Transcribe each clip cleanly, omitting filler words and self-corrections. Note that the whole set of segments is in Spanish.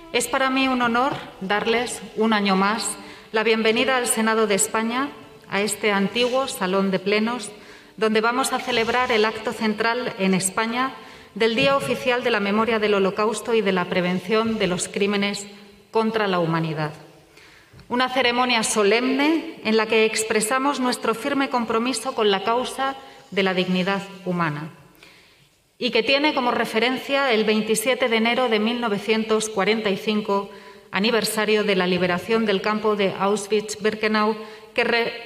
Es para mí un honor darles un año más la bienvenida al Senado de España, a este antiguo Salón de Plenos, donde vamos a celebrar el acto central en España del Día Oficial de la Memoria del Holocausto y de la Prevención de los Crímenes contra la Humanidad. Una ceremonia solemne en la que expresamos nuestro firme compromiso con la causa de la dignidad humana y que tiene como referencia el 27 de enero de 1945, aniversario de la liberación del campo de Auschwitz-Birkenau, que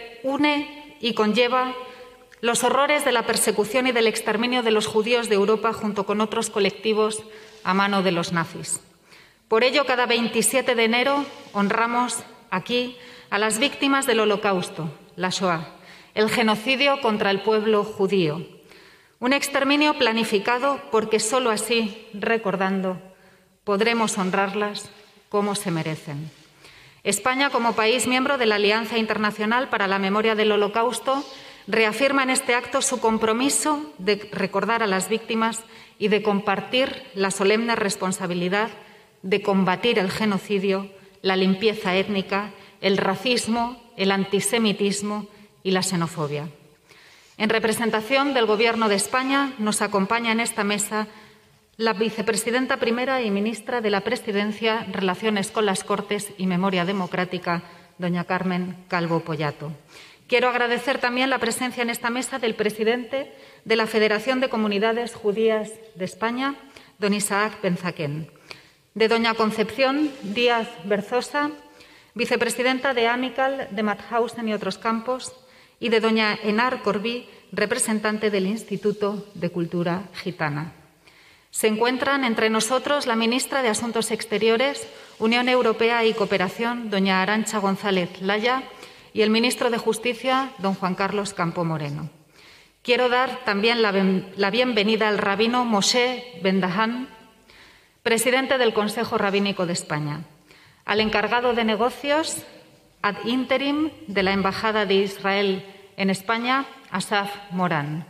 reúne y conlleva los horrores de la persecución y del exterminio de los judíos de Europa junto con otros colectivos a mano de los nazis. Por ello, cada 27 de enero honramos aquí a las víctimas del Holocausto, la Shoah, el genocidio contra el pueblo judío. Un exterminio planificado porque solo así, recordando, podremos honrarlas como se merecen. España, como país miembro de la Alianza Internacional para la Memoria del Holocausto, reafirma en este acto su compromiso de recordar a las víctimas y de compartir la solemne responsabilidad de combatir el genocidio, la limpieza étnica, el racismo, el antisemitismo y la xenofobia. En representación del Gobierno de España nos acompaña en esta mesa la vicepresidenta primera y ministra de la Presidencia, Relaciones con las Cortes y Memoria Democrática, doña Carmen Calvo Pollato. Quiero agradecer también la presencia en esta mesa del presidente de la Federación de Comunidades Judías de España, don Isaac Ben-Zaken, de doña Concepción Díaz Berzosa, vicepresidenta de Amical de Mauthausen y otros campos, y de doña Enar Corbí, representante del Instituto de Cultura Gitana. Se encuentran entre nosotros la ministra de Asuntos Exteriores, Unión Europea y Cooperación, doña Arantxa González Laya, y el ministro de Justicia, don Juan Carlos Campo Moreno. Quiero dar también la bienvenida al rabino Moshe Ben-Dahan, presidente del Consejo Rabínico de España, al encargado de negocios ad interim de la Embajada de Israel en España, Asaf Morán,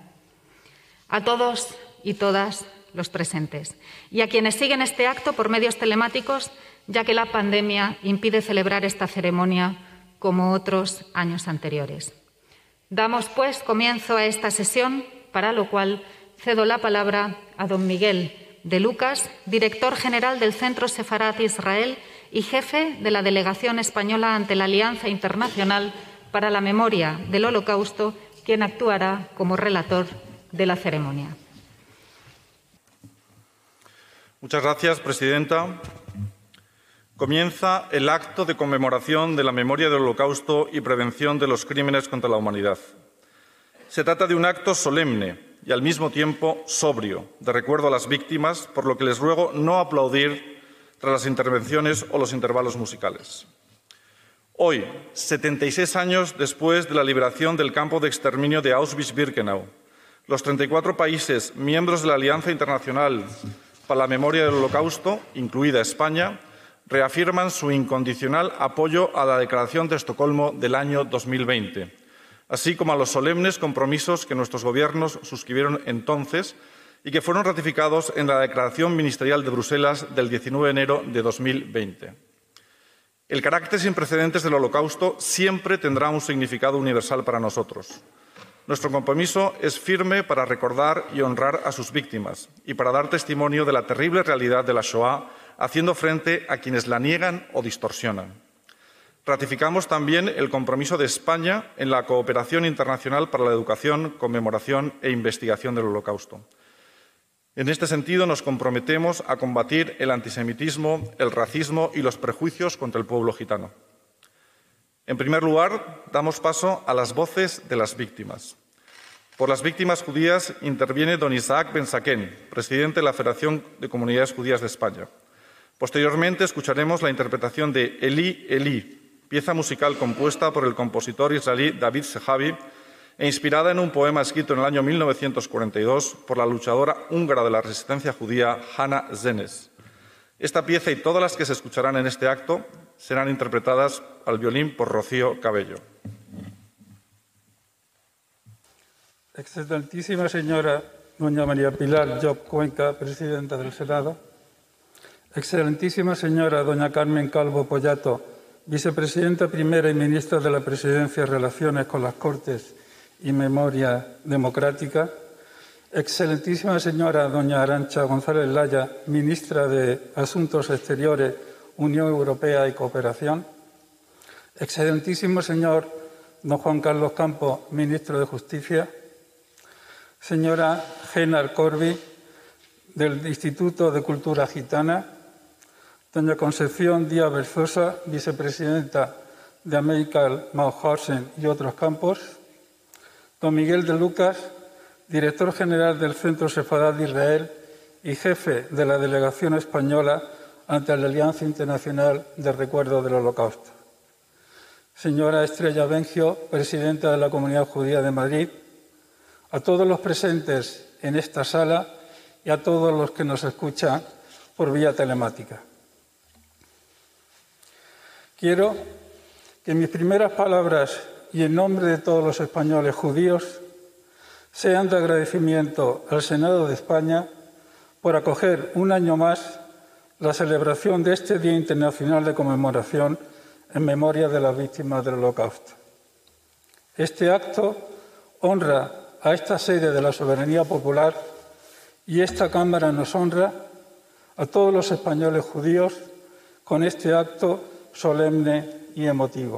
a todos y todas los presentes y a quienes siguen este acto por medios telemáticos, ya que la pandemia impide celebrar esta ceremonia como otros años anteriores. Damos, pues, comienzo a esta sesión, para lo cual cedo la palabra a don Miguel de Lucas, director general del Centro Sefarat Israel y jefe de la delegación española ante la Alianza Internacional para la Memoria del Holocausto, quien actuará como relator de la ceremonia. Muchas gracias, presidenta. Comienza el acto de conmemoración de la memoria del Holocausto y prevención de los crímenes contra la humanidad. Se trata de un acto solemne y al mismo tiempo sobrio, de recuerdo a las víctimas, por lo que les ruego no aplaudir tras las intervenciones o los intervalos musicales. Hoy, 76 años después de la liberación del campo de exterminio de Auschwitz-Birkenau, los 34 países miembros de la Alianza Internacional para la Memoria del Holocausto, incluida España, reafirman su incondicional apoyo a la Declaración de Estocolmo del año 2020, así como a los solemnes compromisos que nuestros gobiernos suscribieron entonces y que fueron ratificados en la Declaración Ministerial de Bruselas del 19 de enero de 2020. El carácter sin precedentes del Holocausto siempre tendrá un significado universal para nosotros. Nuestro compromiso es firme para recordar y honrar a sus víctimas y para dar testimonio de la terrible realidad de la Shoah, haciendo frente a quienes la niegan o distorsionan. Ratificamos también el compromiso de España en la cooperación internacional para la educación, conmemoración e investigación del Holocausto. En este sentido, nos comprometemos a combatir el antisemitismo, el racismo y los prejuicios contra el pueblo gitano. En primer lugar, damos paso a las voces de las víctimas. Por las víctimas judías interviene don Isaac Ben-Zaken, presidente de la Federación de Comunidades Judías de España. Posteriormente escucharemos la interpretación de Eli, Eli, pieza musical compuesta por el compositor israelí David Sejavi e inspirada en un poema escrito en el año 1942 por la luchadora húngara de la resistencia judía Hannah Zenes. Esta pieza y todas las que se escucharán en este acto serán interpretadas al violín por Rocío Cabello. Excelentísima señora doña María Pilar Job Cuenca, presidenta del Senado, Excelentísima señora doña Carmen Calvo Pollato, vicepresidenta primera y ministra de la Presidencia, Relaciones con las Cortes y Memoria Democrática. Excelentísima señora doña Arantxa González Laya, ministra de Asuntos Exteriores, Unión Europea y Cooperación. Excelentísimo señor don Juan Carlos Campos, ministro de Justicia. Señora Gena Corbi, del Instituto de Cultura Gitana. Doña Concepción Díaz Berzosa, vicepresidenta de American Mauthausen y otros campos. Don Miguel de Lucas, director general del Centro Sefardí de Israel y jefe de la delegación española ante la Alianza Internacional de Recuerdo del Holocausto. Señora Estrella Bengio, presidenta de la Comunidad Judía de Madrid. A todos los presentes en esta sala y a todos los que nos escuchan por vía telemática. Quiero que mis primeras palabras y en nombre de todos los españoles judíos sean de agradecimiento al Senado de España por acoger un año más la celebración de este Día Internacional de Conmemoración en memoria de las víctimas del Holocausto. Este acto honra a esta sede de la soberanía popular y esta Cámara nos honra a todos los españoles judíos con este acto solemne y emotivo.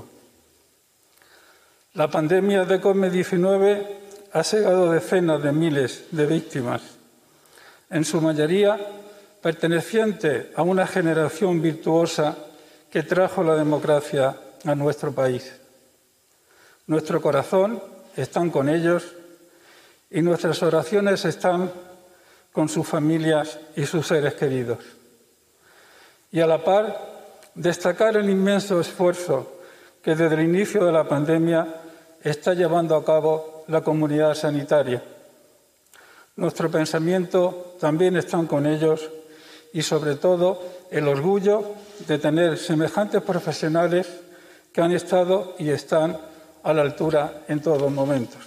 La pandemia de COVID-19 ha cegado decenas de miles de víctimas, en su mayoría perteneciente a una generación virtuosa que trajo la democracia a nuestro país. Nuestro corazón está con ellos y nuestras oraciones están con sus familias y sus seres queridos. Y a la par, destacar el inmenso esfuerzo que desde el inicio de la pandemia está llevando a cabo la comunidad sanitaria. Nuestro pensamiento también está con ellos y, sobre todo, el orgullo de tener semejantes profesionales que han estado y están a la altura en todos momentos.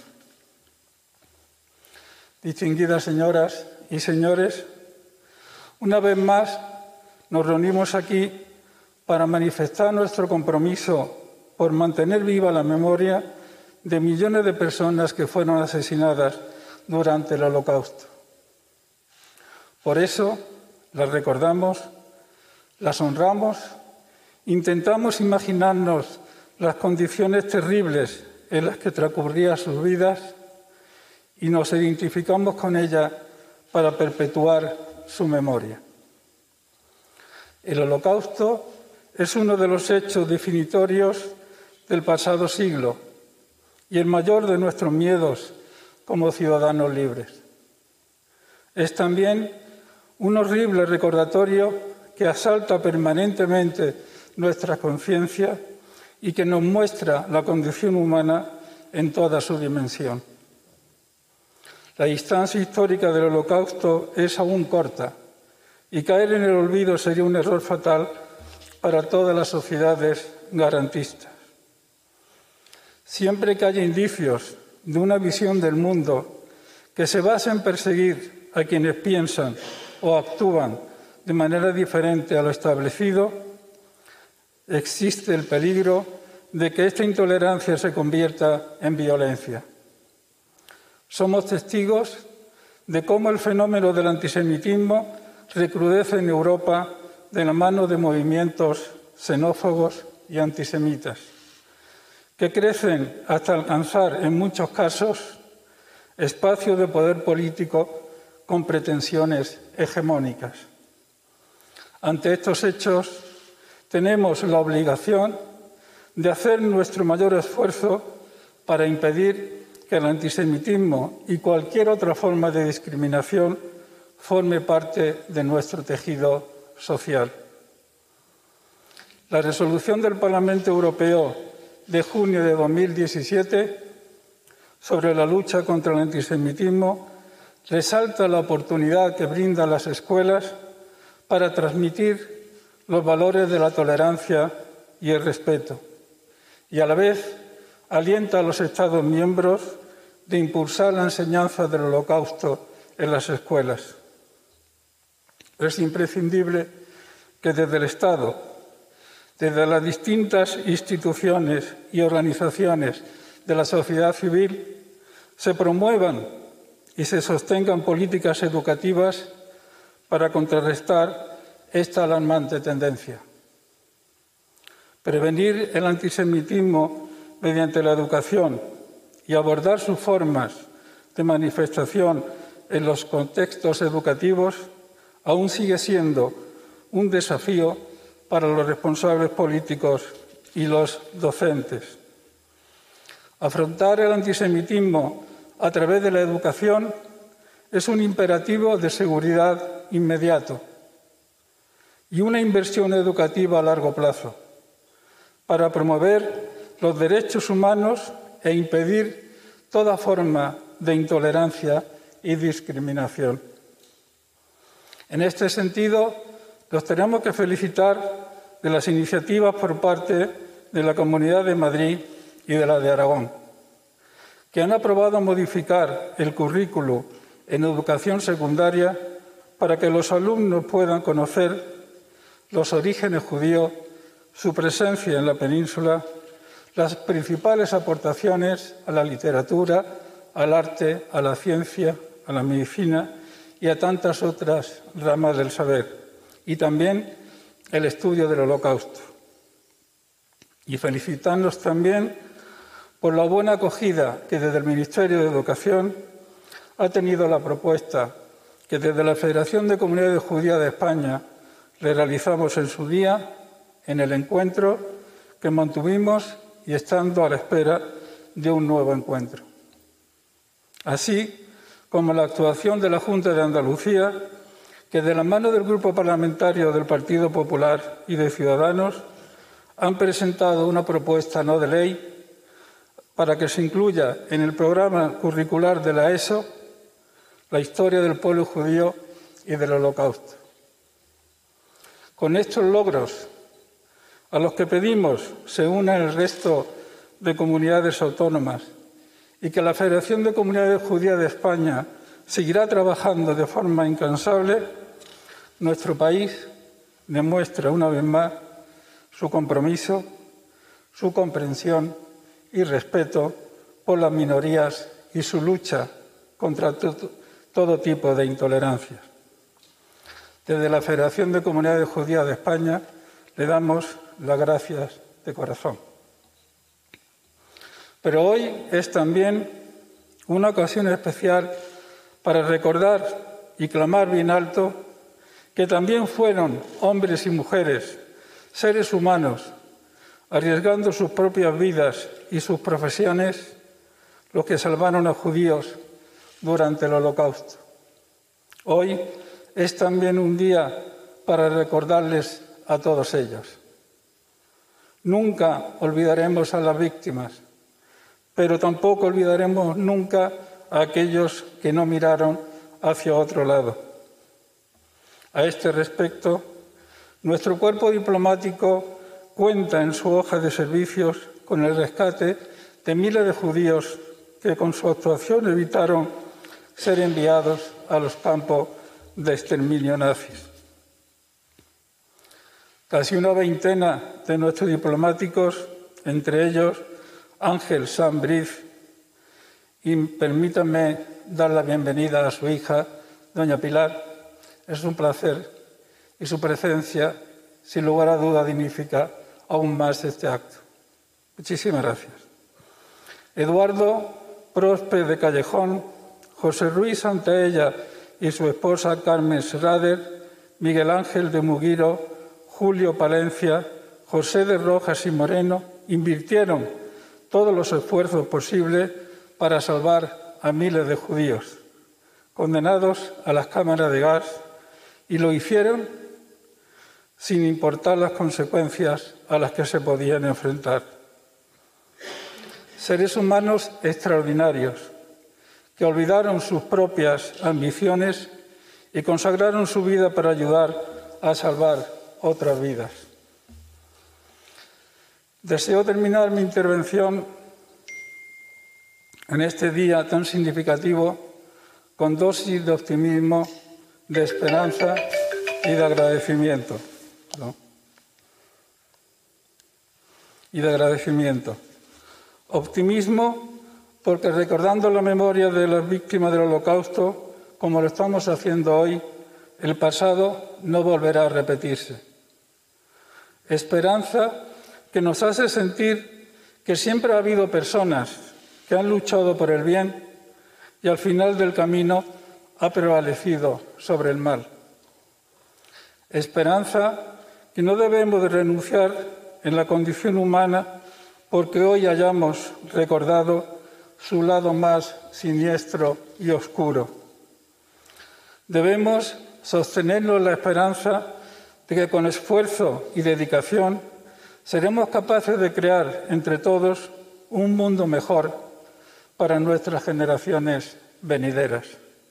Distinguidas señoras y señores, una vez más nos reunimos aquí para manifestar nuestro compromiso por mantener viva la memoria de millones de personas que fueron asesinadas durante el Holocausto. Por eso las recordamos, las honramos, intentamos imaginarnos las condiciones terribles en las que transcurrían sus vidas y nos identificamos con ellas para perpetuar su memoria. El Holocausto es uno de los hechos definitorios del pasado siglo y el mayor de nuestros miedos como ciudadanos libres. Es también un horrible recordatorio que asalta permanentemente nuestra conciencia y que nos muestra la condición humana en toda su dimensión. La distancia histórica del Holocausto es aún corta y caer en el olvido sería un error fatal para todas las sociedades garantistas. Siempre que haya indicios de una visión del mundo que se basa en perseguir a quienes piensan o actúan de manera diferente a lo establecido, existe el peligro de que esta intolerancia se convierta en violencia. Somos testigos de cómo el fenómeno del antisemitismo recrudece en Europa de la mano de movimientos xenófobos y antisemitas, que crecen hasta alcanzar, en muchos casos, espacios de poder político con pretensiones hegemónicas. Ante estos hechos, tenemos la obligación de hacer nuestro mayor esfuerzo para impedir que el antisemitismo y cualquier otra forma de discriminación forme parte de nuestro tejido social. La resolución del Parlamento Europeo de junio de 2017 sobre la lucha contra el antisemitismo resalta la oportunidad que brindan las escuelas para transmitir los valores de la tolerancia y el respeto, y a la vez alienta a los Estados miembros de impulsar la enseñanza del Holocausto en las escuelas. Es imprescindible que desde el Estado, desde las distintas instituciones y organizaciones de la sociedad civil, se promuevan y se sostengan políticas educativas para contrarrestar esta alarmante tendencia. Prevenir el antisemitismo mediante la educación y abordar sus formas de manifestación en los contextos educativos aún sigue siendo un desafío para los responsables políticos y los docentes. Afrontar el antisemitismo a través de la educación es un imperativo de seguridad inmediato y una inversión educativa a largo plazo para promover los derechos humanos e impedir toda forma de intolerancia y discriminación. En este sentido, los tenemos que felicitar de las iniciativas por parte de la Comunidad de Madrid y de la de Aragón, que han aprobado modificar el currículo en educación secundaria para que los alumnos puedan conocer los orígenes judíos, su presencia en la península, las principales aportaciones a la literatura, al arte, a la ciencia, a la medicina y a tantas otras ramas del saber, y también el estudio del Holocausto. Y felicitarnos también por la buena acogida que desde el Ministerio de Educación ha tenido la propuesta que desde la Federación de Comunidades Judías de España le realizamos en su día en el encuentro que mantuvimos y estando a la espera de un nuevo encuentro. Así como la actuación de la Junta de Andalucía, que de la mano del Grupo Parlamentario del Partido Popular y de Ciudadanos han presentado una propuesta no de ley para que se incluya en el programa curricular de la ESO la historia del pueblo judío y del Holocausto. Con estos logros, a los que pedimos se una el resto de comunidades autónomas y que la Federación de Comunidades Judías de España seguirá trabajando de forma incansable, nuestro país demuestra una vez más su compromiso, su comprensión y respeto por las minorías y su lucha contra todo tipo de intolerancias. Desde la Federación de Comunidades Judías de España le damos las gracias de corazón. Pero hoy es también una ocasión especial para recordar y clamar bien alto que también fueron hombres y mujeres, seres humanos, arriesgando sus propias vidas y sus profesiones, los que salvaron a judíos durante el Holocausto. Hoy es también un día para recordarles a todos ellos. Nunca olvidaremos a las víctimas, pero tampoco olvidaremos nunca a aquellos que no miraron hacia otro lado. A este respecto, nuestro cuerpo diplomático cuenta en su hoja de servicios con el rescate de miles de judíos que con su actuación evitaron ser enviados a los campos de exterminio nazis. Casi una veintena de nuestros diplomáticos, entre ellos Ángel Sanz-Briz, y permítanme dar la bienvenida a su hija, doña Pilar. Es un placer y su presencia, sin lugar a duda, dignifica aún más este acto. Muchísimas gracias. Eduardo Prosper de Callejón, José Ruiz Santaella y su esposa Carmen Schrader, Miguel Ángel de Muguiro, Julio Palencia, José de Rojas y Moreno invirtieron todos los esfuerzos posibles para salvar a miles de judíos condenados a las cámaras de gas, y lo hicieron sin importar las consecuencias a las que se podían enfrentar. Seres humanos extraordinarios que olvidaron sus propias ambiciones y consagraron su vida para ayudar a salvar otras vidas. Deseo terminar mi intervención en este día tan significativo con dosis de optimismo, de esperanza y de agradecimiento. ¿no? Y de agradecimiento. Optimismo, porque recordando la memoria de las víctimas del Holocausto, como lo estamos haciendo hoy, el pasado no volverá a repetirse. Esperanza, que nos hace sentir que siempre ha habido personas que han luchado por el bien y al final del camino ha prevalecido sobre el mal. Esperanza, que no debemos de renunciar en la condición humana porque hoy hayamos recordado su lado más siniestro y oscuro. Debemos sostenernos en la esperanza de que con esfuerzo y dedicación seremos capaces de crear entre todos un mundo mejor para nuestras generaciones venideras.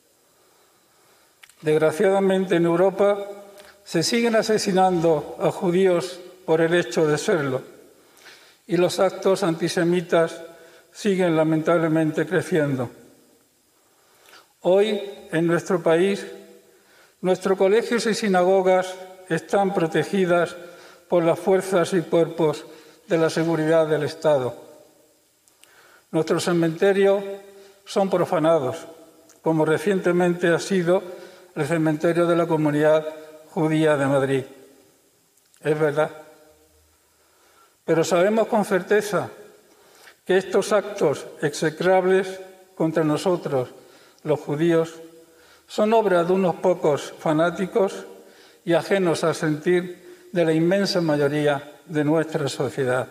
Desgraciadamente en Europa se siguen asesinando a judíos por el hecho de serlo y los actos antisemitas siguen lamentablemente creciendo. Hoy, en nuestro país, nuestros colegios y sinagogas están protegidas por las fuerzas y cuerpos de la seguridad del Estado. Nuestros cementerios son profanados, como recientemente ha sido el cementerio de la Comunidad Judía de Madrid. Es verdad. Pero sabemos con certeza que estos actos execrables contra nosotros, los judíos, son obra de unos pocos fanáticos y ajenos al sentir de la inmensa mayoría de nuestra sociedad.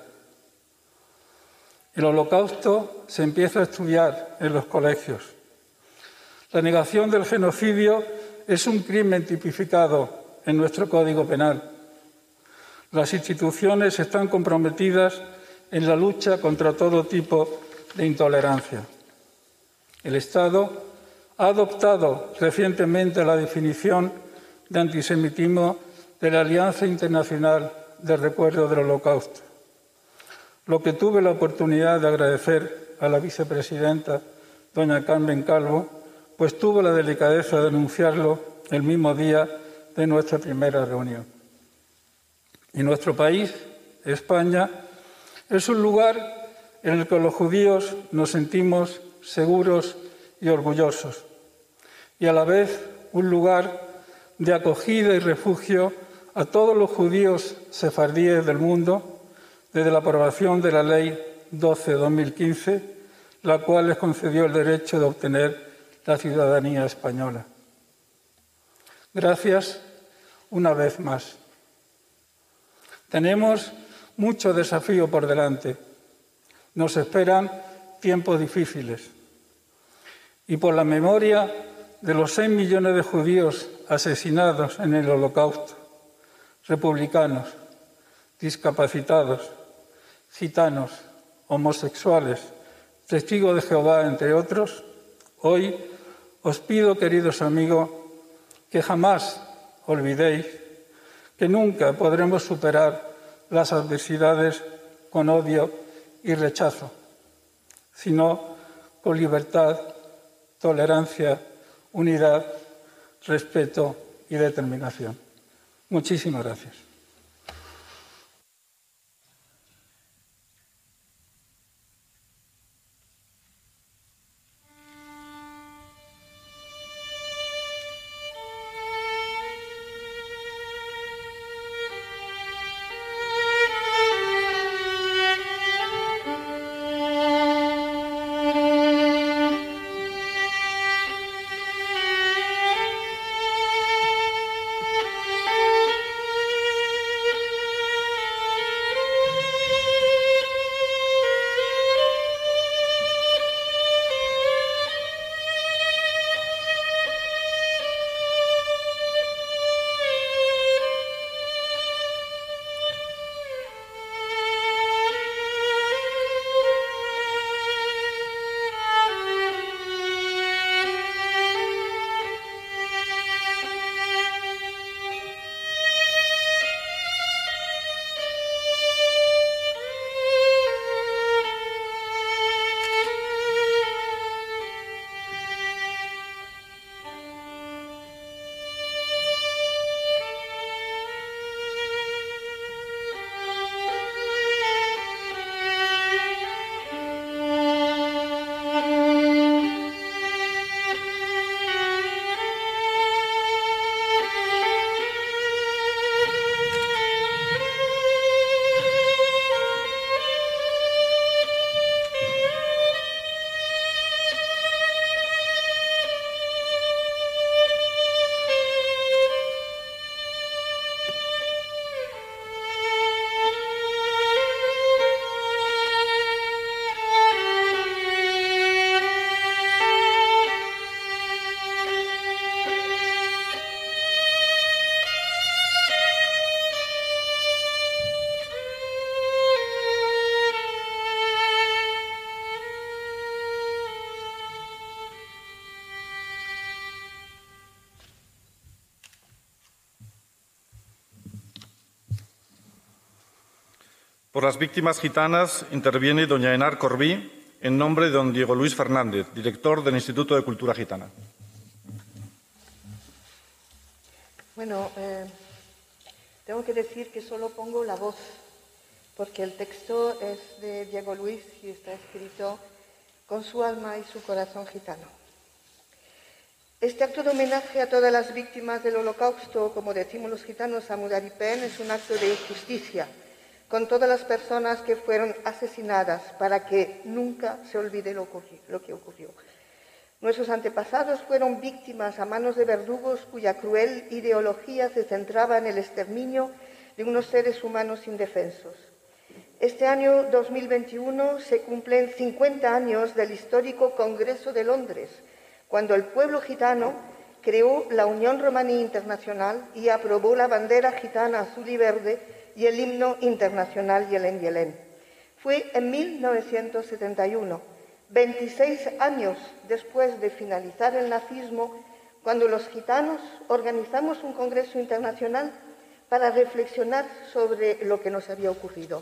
El Holocausto se empieza a estudiar en los colegios. La negación del genocidio es un crimen tipificado en nuestro Código Penal. Las instituciones están comprometidas en la lucha contra todo tipo de intolerancia. El Estado ha adoptado recientemente la definición de antisemitismo de la Alianza Internacional de Recuerdo del Holocausto, lo que tuve la oportunidad de agradecer a la vicepresidenta, doña Carmen Calvo, pues tuvo la delicadeza de anunciarlo el mismo día de nuestra primera reunión. Y nuestro país, España, es un lugar en el que los judíos nos sentimos seguros y orgullosos, y a la vez un lugar de acogida y refugio a todos los judíos sefardíes del mundo desde la aprobación de la Ley 12/2015, la cual les concedió el derecho de obtener la ciudadanía española. Gracias una vez más. Tenemos mucho desafío por delante. Nos esperan tiempos difíciles. Y por la memoria de los 6 millones de judíos asesinados en el Holocausto, republicanos, discapacitados, gitanos, homosexuales, testigos de Jehová, entre otros, hoy os pido, queridos amigos, que jamás olvidéis que nunca podremos superar las adversidades con odio y rechazo, sino con libertad, tolerancia, unidad, respeto y determinación. Muchísimas gracias. Por las víctimas gitanas interviene doña Enar Corbí, en nombre de don Diego Luis Fernández, director del Instituto de Cultura Gitana. Bueno, tengo que decir que solo pongo la voz, porque el texto es de Diego Luis y está escrito con su alma y su corazón gitano. Este acto de homenaje a todas las víctimas del Holocausto, como decimos los gitanos a Mudaripen, es un acto de justicia con todas las personas que fueron asesinadas para que nunca se olvide lo que ocurrió. Nuestros antepasados fueron víctimas a manos de verdugos cuya cruel ideología se centraba en el exterminio de unos seres humanos indefensos. Este año 2021 se cumplen 50 años del histórico Congreso de Londres, cuando el pueblo gitano creó la Unión Romaní Internacional y aprobó la bandera gitana azul y verde y el himno internacional Yelén Yelén. Fue en 1971, 26 años después de finalizar el nazismo, cuando los gitanos organizamos un congreso internacional para reflexionar sobre lo que nos había ocurrido.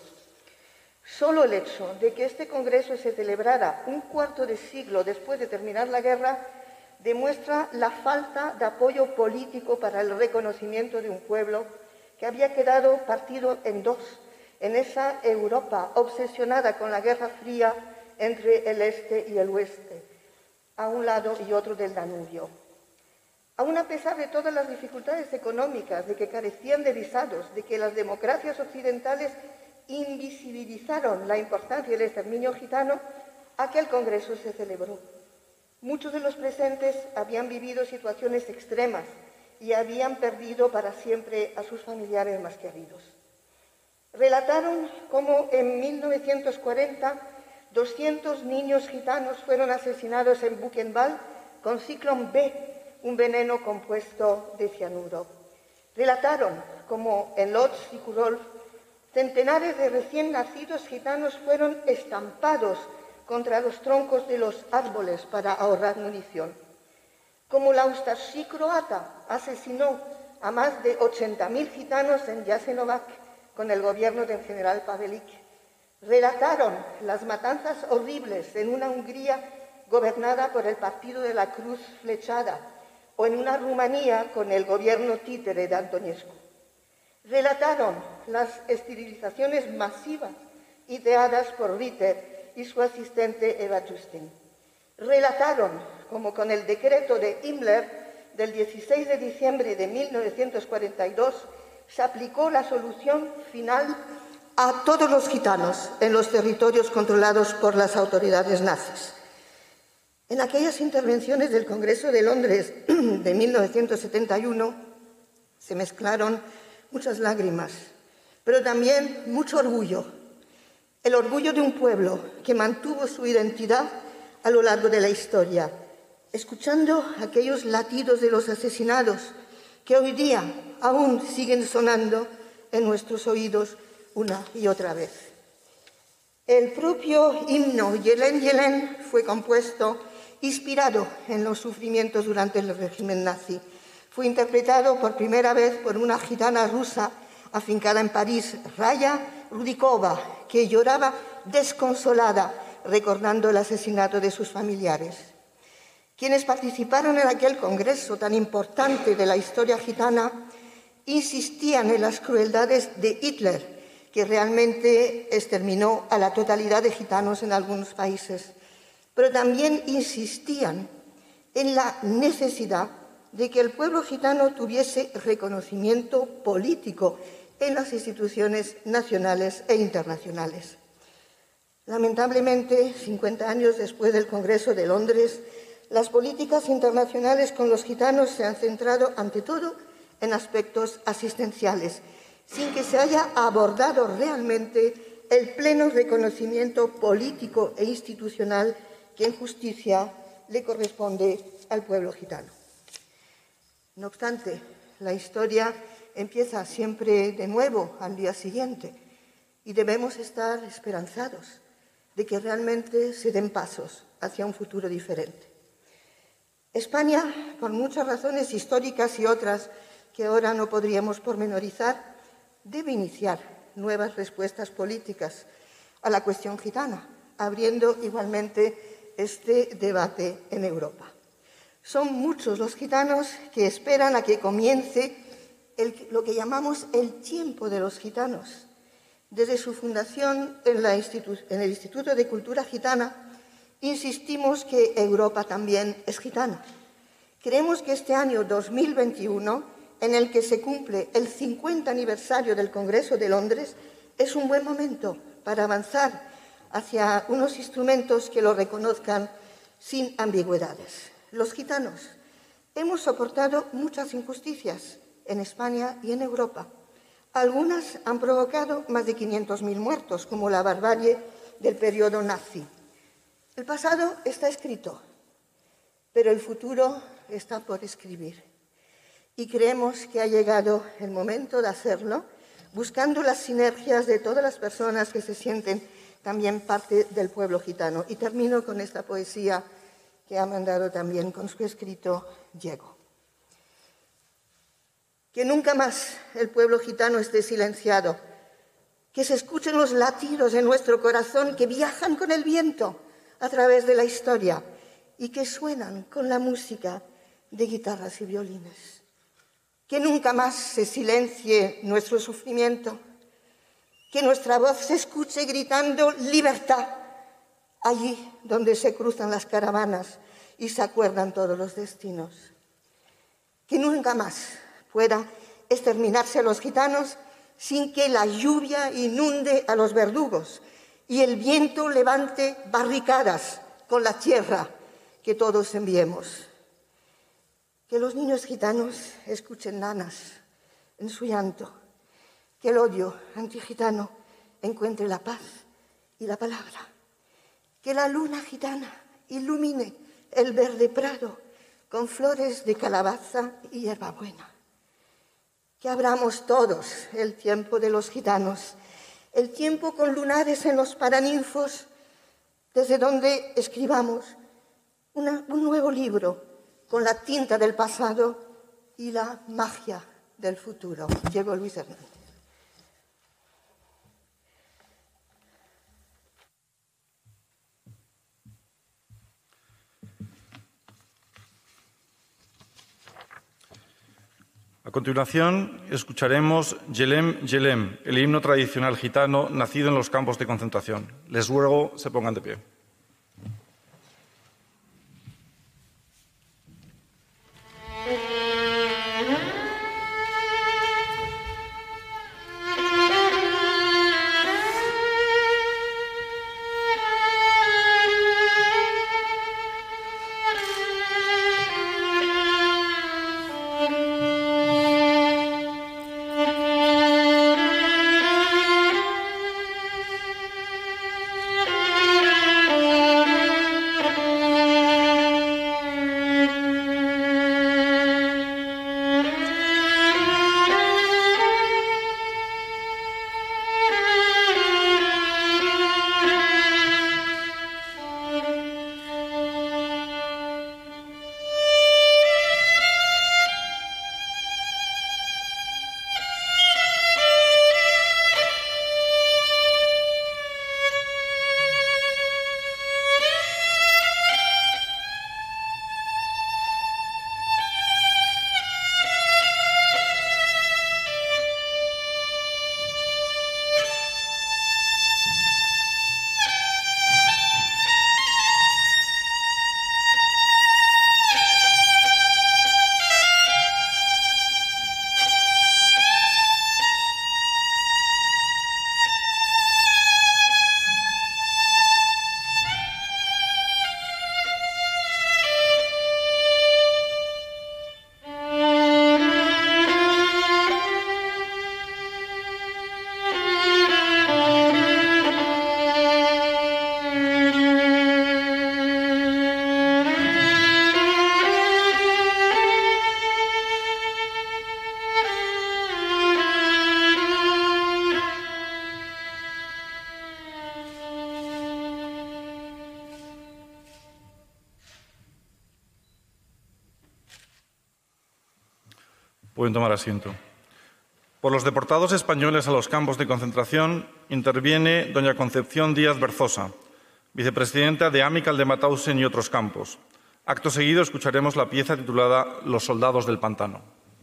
Solo el hecho de que este congreso se celebrara un cuarto de siglo después de terminar la guerra demuestra la falta de apoyo político para el reconocimiento de un pueblo que había quedado partido en dos en esa Europa obsesionada con la Guerra Fría entre el este y el oeste, a un lado y otro del Danubio. Aún a pesar de todas las dificultades económicas, de que carecían de visados, de que las democracias occidentales invisibilizaron la importancia del exterminio gitano, aquel congreso se celebró. Muchos de los presentes habían vivido situaciones extremas y habían perdido para siempre a sus familiares más queridos. Relataron cómo en 1940 200 niños gitanos fueron asesinados en Buchenwald con Ciclón B, un veneno compuesto de cianuro. Relataron cómo en Lodz y Kurolf centenares de recién nacidos gitanos fueron estampados contra los troncos de los árboles para ahorrar munición. Como la Ustashi croata asesinó a más de 80.000 gitanos en Jasenovac con el gobierno del general Pavelic. Relataron las matanzas horribles en una Hungría gobernada por el Partido de la Cruz Flechada o en una Rumanía con el gobierno títere de Antonescu. Relataron las esterilizaciones masivas ideadas por Ritter y su asistente Eva Justin. Relataron como con el decreto de Himmler del 16 de diciembre de 1942 se aplicó la solución final a todos los gitanos en los territorios controlados por las autoridades nazis. En aquellas intervenciones del Congreso de Londres de 1971 se mezclaron muchas lágrimas, pero también mucho orgullo. El orgullo de un pueblo que mantuvo su identidad a lo largo de la historia, escuchando aquellos latidos de los asesinados que hoy día aún siguen sonando en nuestros oídos una y otra vez. El propio himno Yelén Yelén fue compuesto inspirado en los sufrimientos durante el régimen nazi. Fue interpretado por primera vez por una gitana rusa afincada en París, Raya Rudikova, que lloraba desconsolada recordando el asesinato de sus familiares. Quienes participaron en aquel congreso tan importante de la historia gitana insistían en las crueldades de Hitler, que realmente exterminó a la totalidad de gitanos en algunos países, pero también insistían en la necesidad de que el pueblo gitano tuviese reconocimiento político en las instituciones nacionales e internacionales. Lamentablemente, 50 años después del Congreso de Londres, las políticas internacionales con los gitanos se han centrado, ante todo, en aspectos asistenciales, sin que se haya abordado realmente el pleno reconocimiento político e institucional que en justicia le corresponde al pueblo gitano. No obstante, la historia empieza siempre de nuevo al día siguiente y debemos estar esperanzados de que realmente se den pasos hacia un futuro diferente. España, por muchas razones históricas y otras que ahora no podríamos pormenorizar, debe iniciar nuevas respuestas políticas a la cuestión gitana, abriendo igualmente este debate en Europa. Son muchos los gitanos que esperan a que comience lo que llamamos el tiempo de los gitanos. Desde su fundación en el Instituto de Cultura Gitana, insistimos que Europa también es gitana. Creemos que este año 2021, en el que se cumple el 50 aniversario del Congreso de Londres, es un buen momento para avanzar hacia unos instrumentos que lo reconozcan sin ambigüedades. Los gitanos hemos soportado muchas injusticias en España y en Europa. Algunas han provocado más de 500.000 muertos, como la barbarie del periodo nazi. El pasado está escrito, pero el futuro está por escribir. Y creemos que ha llegado el momento de hacerlo, buscando las sinergias de todas las personas que se sienten también parte del pueblo gitano. Y termino con esta poesía que ha mandado también con su escrito Diego. Que nunca más el pueblo gitano esté silenciado, que se escuchen los latidos en nuestro corazón que viajan con el viento a través de la historia y que suenan con la música de guitarras y violines. Que nunca más se silencie nuestro sufrimiento, que nuestra voz se escuche gritando libertad allí donde se cruzan las caravanas y se acuerdan todos los destinos. Que nunca más pueda exterminarse a los gitanos sin que la lluvia inunde a los verdugos y el viento levante barricadas con la tierra que todos enviemos. Que los niños gitanos escuchen nanas en su llanto, que el odio antigitano encuentre la paz y la palabra, que la luna gitana ilumine el verde prado con flores de calabaza y hierbabuena. Que abramos todos el tiempo de los gitanos, el tiempo con lunares en los paraninfos, desde donde escribamos un nuevo libro con la tinta del pasado y la magia del futuro. Diego Luis Hernández. A continuación, escucharemos Yelem Yelem, el himno tradicional gitano nacido en los campos de concentración. Les ruego se pongan de pie. Pueden tomar asiento. Por los deportados españoles a los campos de concentración interviene doña Concepción Díaz Berzosa, vicepresidenta de Amical de Mauthausen y otros campos. Acto seguido escucharemos la pieza titulada Los soldados del pantano.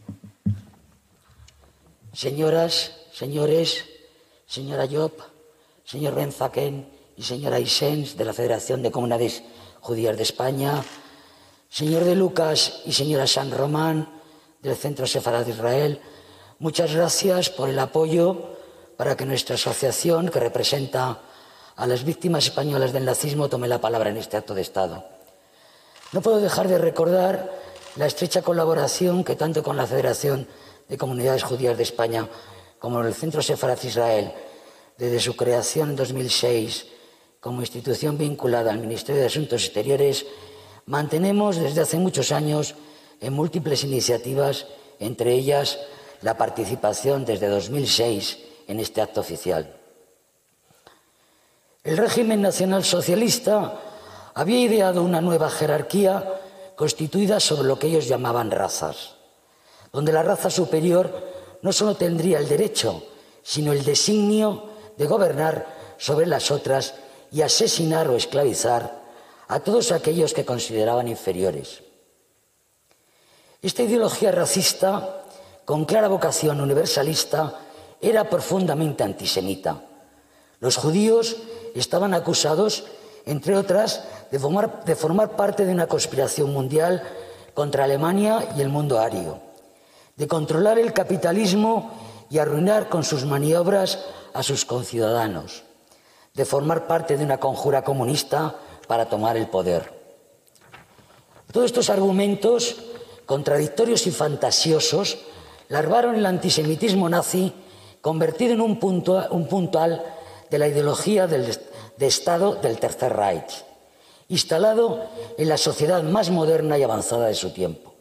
Señoras, señores, señora Job, señor Benzaken y señora Isens de la Federación de Comunidades Judías de España, señor de Lucas y señora San Román del Centro Sefarad de Israel, muchas gracias por el apoyo para que nuestra asociación, que representa a las víctimas españolas del nazismo, tome la palabra en este acto de Estado. No puedo dejar de recordar la estrecha colaboración que tanto con la Federación de Comunidades Judías de España como el Centro Sefarad de Israel, desde su creación en 2006 como institución vinculada al Ministerio de Asuntos Exteriores, mantenemos desde hace muchos años en múltiples iniciativas, entre ellas la participación desde 2006 en este acto oficial. El régimen nacionalsocialista había ideado una nueva jerarquía constituida sobre lo que ellos llamaban razas, donde la raza superior no solo tendría el derecho, sino el designio de gobernar sobre las otras y asesinar o esclavizar a todos aquellos que consideraban inferiores. Esta ideología racista, con clara vocación universalista, era profundamente antisemita. Los judíos estaban acusados, entre otras, de formar parte de una conspiración mundial contra Alemania y el mundo ario, de controlar el capitalismo y arruinar con sus maniobras a sus conciudadanos, de formar parte de una conjura comunista para tomar el poder. Todos estos argumentos, contradictorios y fantasiosos, larvaron el antisemitismo nazi, convertido en un puntal de la ideología de Estado del Tercer Reich, instalado en la sociedad más moderna y avanzada de su tiempo.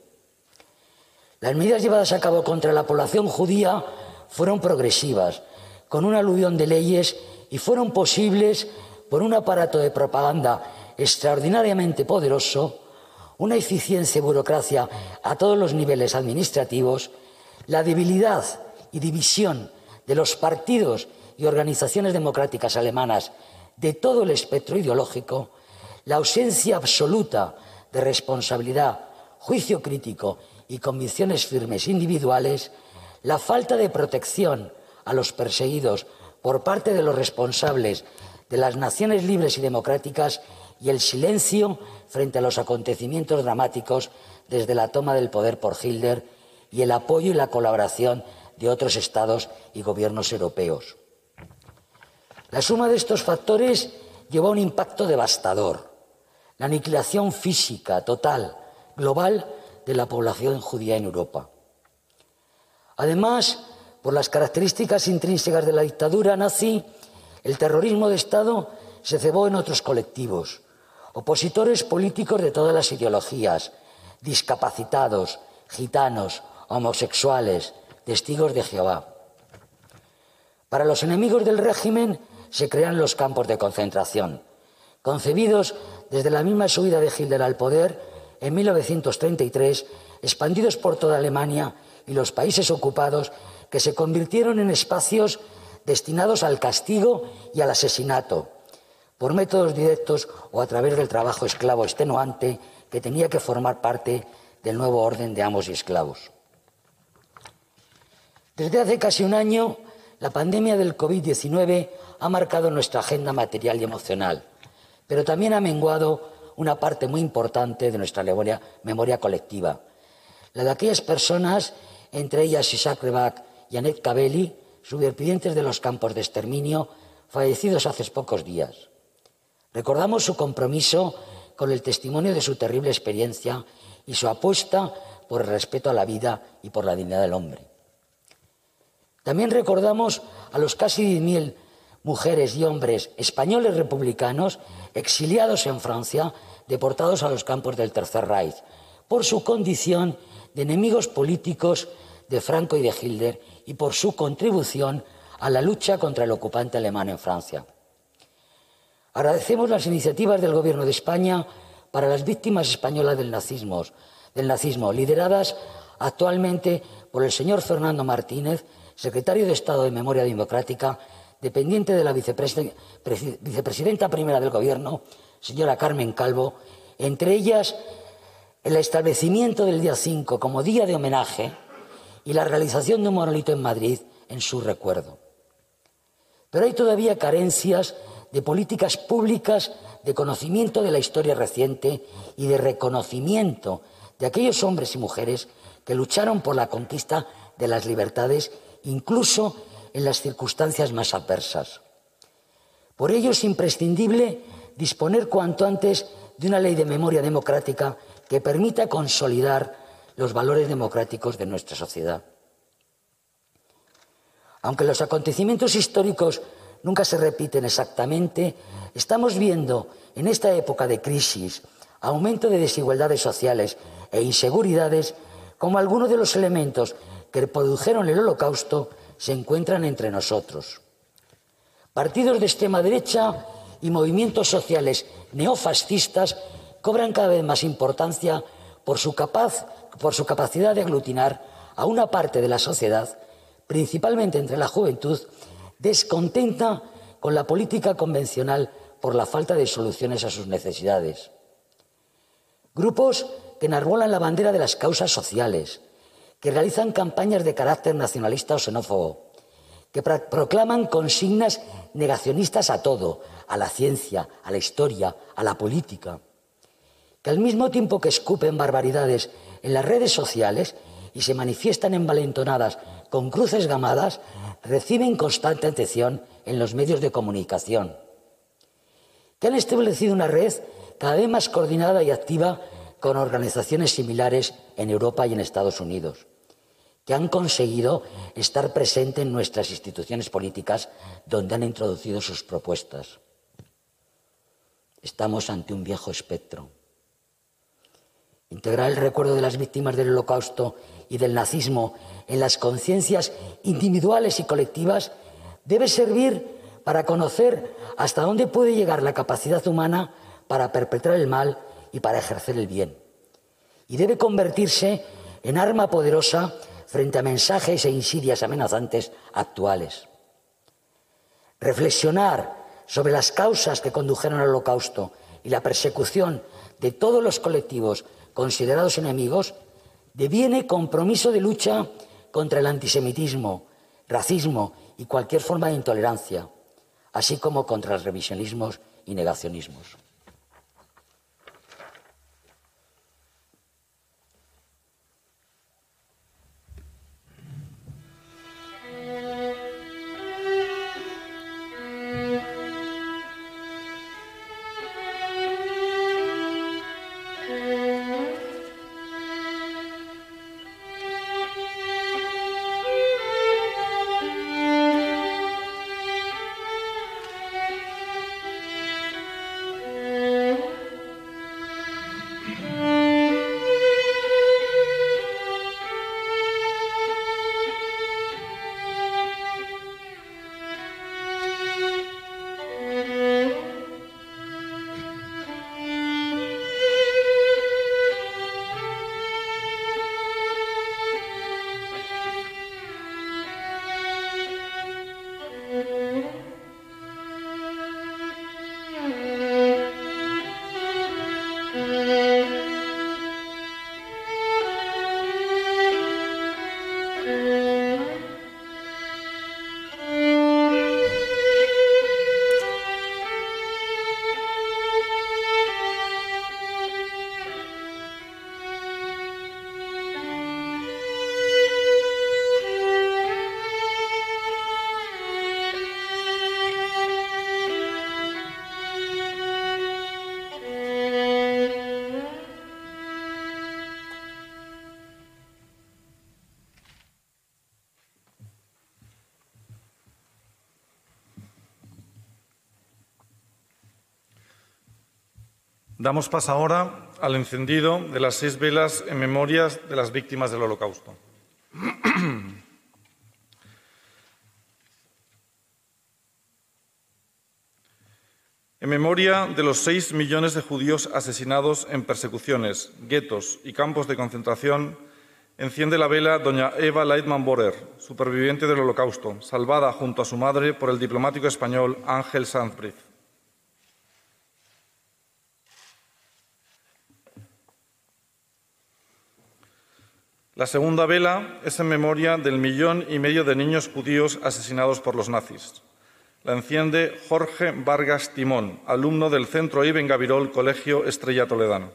Las medidas llevadas a cabo contra la población judía fueron progresivas, con una aluvión de leyes, y fueron posibles por un aparato de propaganda extraordinariamente poderoso, una eficiencia y burocracia a todos los niveles administrativos, la debilidad y división de los partidos y organizaciones democráticas alemanas de todo el espectro ideológico, la ausencia absoluta de responsabilidad, juicio crítico y convicciones firmes individuales, la falta de protección a los perseguidos por parte de los responsables de las naciones libres y democráticas y el silencio frente a los acontecimientos dramáticos desde la toma del poder por Hitler y el apoyo y la colaboración de otros estados y gobiernos europeos. La suma de estos factores llevó a un impacto devastador, la aniquilación física total, global, de la población judía en Europa. Además, por las características intrínsecas de la dictadura nazi, el terrorismo de Estado se cebó en otros colectivos, opositores políticos de todas las ideologías, discapacitados, gitanos, homosexuales, testigos de Jehová. Para los enemigos del régimen se crean los campos de concentración, concebidos desde la misma subida de Hitler al poder en 1933, expandidos por toda Alemania y los países ocupados, que se convirtieron en espacios destinados al castigo y al asesinato, por métodos directos o a través del trabajo esclavo extenuante que tenía que formar parte del nuevo orden de amos y esclavos. Desde hace casi un año, la pandemia del COVID-19 ha marcado nuestra agenda material y emocional, pero también ha menguado una parte muy importante de nuestra memoria colectiva, la de aquellas personas, entre ellas Isaac Rebach y Annette Cabelli, supervivientes de los campos de exterminio, fallecidos hace pocos días. Recordamos su compromiso con el testimonio de su terrible experiencia y su apuesta por el respeto a la vida y por la dignidad del hombre. También recordamos a los casi 10.000 mujeres y hombres españoles republicanos exiliados en Francia, deportados a los campos del Tercer Reich, por su condición de enemigos políticos de Franco y de Hitler y por su contribución a la lucha contra el ocupante alemán en Francia. Agradecemos las iniciativas del Gobierno de España para las víctimas españolas del nazismo, lideradas actualmente por el señor Fernando Martínez, secretario de Estado de Memoria Democrática, dependiente de la vicepresidenta primera del Gobierno, señora Carmen Calvo, entre ellas el establecimiento del día 5 como día de homenaje y la realización de un monolito en Madrid en su recuerdo. Pero hay todavía carencias de políticas públicas de conocimiento de la historia reciente y de reconocimiento de aquellos hombres y mujeres que lucharon por la conquista de las libertades, incluso en las circunstancias más adversas. Por ello es imprescindible disponer cuanto antes de una ley de memoria democrática que permita consolidar los valores democráticos de nuestra sociedad. Aunque los acontecimientos históricos nunca se repiten exactamente, estamos viendo en esta época de crisis, aumento de desigualdades sociales e inseguridades, como algunos de los elementos que produjeron el Holocausto se encuentran entre nosotros. Partidos de extrema derecha y movimientos sociales neofascistas cobran cada vez más importancia por su capacidad de aglutinar a una parte de la sociedad, principalmente entre la juventud, descontenta con la política convencional por la falta de soluciones a sus necesidades. Grupos que enarbolan la bandera de las causas sociales, que realizan campañas de carácter nacionalista o xenófobo, que proclaman consignas negacionistas a todo, a la ciencia, a la historia, a la política, que al mismo tiempo que escupen barbaridades en las redes sociales y se manifiestan envalentonadas con cruces gamadas, reciben constante atención en los medios de comunicación, que han establecido una red cada vez más coordinada y activa con organizaciones similares en Europa y en Estados Unidos, que han conseguido estar presentes en nuestras instituciones políticas donde han introducido sus propuestas. Estamos ante un viejo espectro. Integrar el recuerdo de las víctimas del Holocausto y del nazismo en las conciencias individuales y colectivas debe servir para conocer hasta dónde puede llegar la capacidad humana para perpetrar el mal y para ejercer el bien. Y debe convertirse en arma poderosa frente a mensajes e insidias amenazantes actuales. Reflexionar sobre las causas que condujeron al Holocausto y la persecución de todos los colectivos considerados enemigos deviene compromiso de lucha contra el antisemitismo, racismo y cualquier forma de intolerancia, así como contra los revisionismos y negacionismos. Damos paso ahora al encendido de las 6 velas en memoria de las víctimas del Holocausto. En memoria de los 6 millones de judíos asesinados en persecuciones, guetos y campos de concentración Enciende la vela doña Eva Leitman-Borer, superviviente del Holocausto, salvada junto a su madre por el diplomático español Ángel Sanz Briz. La segunda vela es en memoria del 1,5 millones de niños judíos asesinados por los nazis. La enciende Jorge Vargas Timón, alumno del Centro Ibn Gabirol Colegio Estrella Toledano.